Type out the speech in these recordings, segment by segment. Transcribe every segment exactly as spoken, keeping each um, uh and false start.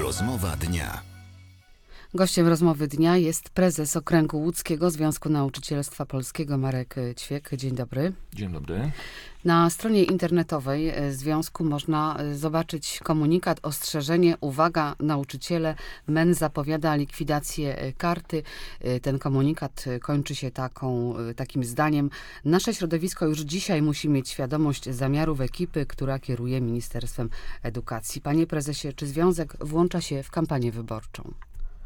Rozmowa dnia. Gościem rozmowy dnia jest prezes Okręgu Łódzkiego Związku Nauczycielstwa Polskiego Marek Ćwiek. Dzień dobry. Dzień dobry. Na stronie internetowej Związku można zobaczyć komunikat, ostrzeżenie, uwaga, nauczyciele, M E N zapowiada likwidację karty. Ten komunikat kończy się taką, takim zdaniem: nasze środowisko już dzisiaj musi mieć świadomość zamiarów ekipy, która kieruje Ministerstwem Edukacji. Panie prezesie, czy Związek włącza się w kampanię wyborczą?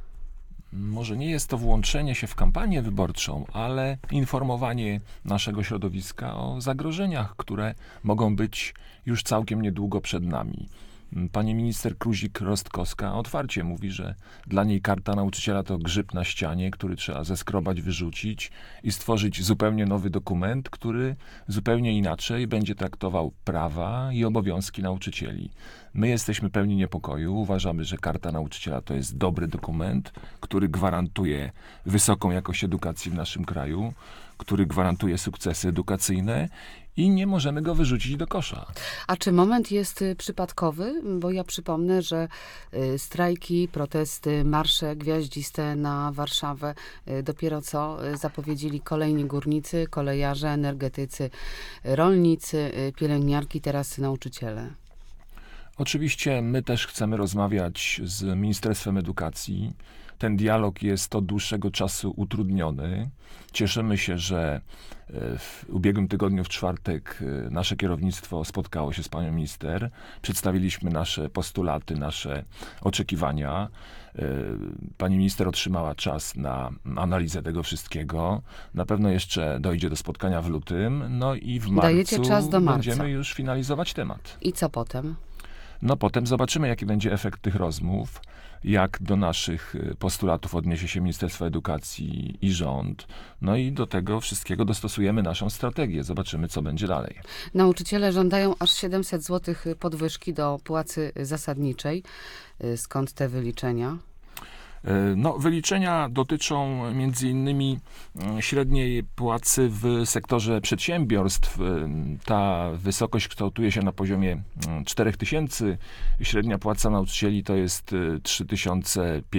Może nie jest to włączenie się w kampanię wyborczą, ale informowanie naszego środowiska o zagrożeniach, które mogą być już całkiem niedługo przed nami. Pani minister Kluzik-Rostkowska otwarcie mówi, że dla niej karta nauczyciela to grzyb na ścianie, który trzeba zeskrobać, wyrzucić i stworzyć zupełnie nowy dokument, który zupełnie inaczej będzie traktował prawa i obowiązki nauczycieli. My jesteśmy pełni niepokoju. Uważamy, że karta nauczyciela to jest dobry dokument, który gwarantuje wysoką jakość edukacji w naszym kraju, który gwarantuje sukcesy edukacyjne i nie możemy go wyrzucić do kosza. A czy moment jest przypadkowy? Bo ja przypomnę, że strajki, protesty, marsze gwiaździste na Warszawę dopiero co zapowiedzieli kolejni górnicy, kolejarze, energetycy, rolnicy, pielęgniarki, teraz nauczyciele. Oczywiście my też chcemy rozmawiać z Ministerstwem Edukacji. Ten dialog jest od dłuższego czasu utrudniony. Cieszymy się, że w ubiegłym tygodniu, w czwartek, nasze kierownictwo spotkało się z panią minister. Przedstawiliśmy nasze postulaty, nasze oczekiwania. Pani minister otrzymała czas na analizę tego wszystkiego. Na pewno jeszcze dojdzie do spotkania w lutym. No i w marcu Dajecie czas do marca. Będziemy już finalizować temat. I co potem? No potem zobaczymy, jaki będzie efekt tych rozmów, jak do naszych postulatów odniesie się Ministerstwo Edukacji i rząd. No i do tego wszystkiego dostosujemy naszą strategię. Zobaczymy, co będzie dalej. Nauczyciele żądają aż siedemset złotych podwyżki do płacy zasadniczej. Skąd te wyliczenia? No, wyliczenia dotyczą między innymi średniej płacy w sektorze przedsiębiorstw. Ta wysokość kształtuje się na poziomie cztery tysiące. Średnia płaca nauczycieli to jest trzy tysiące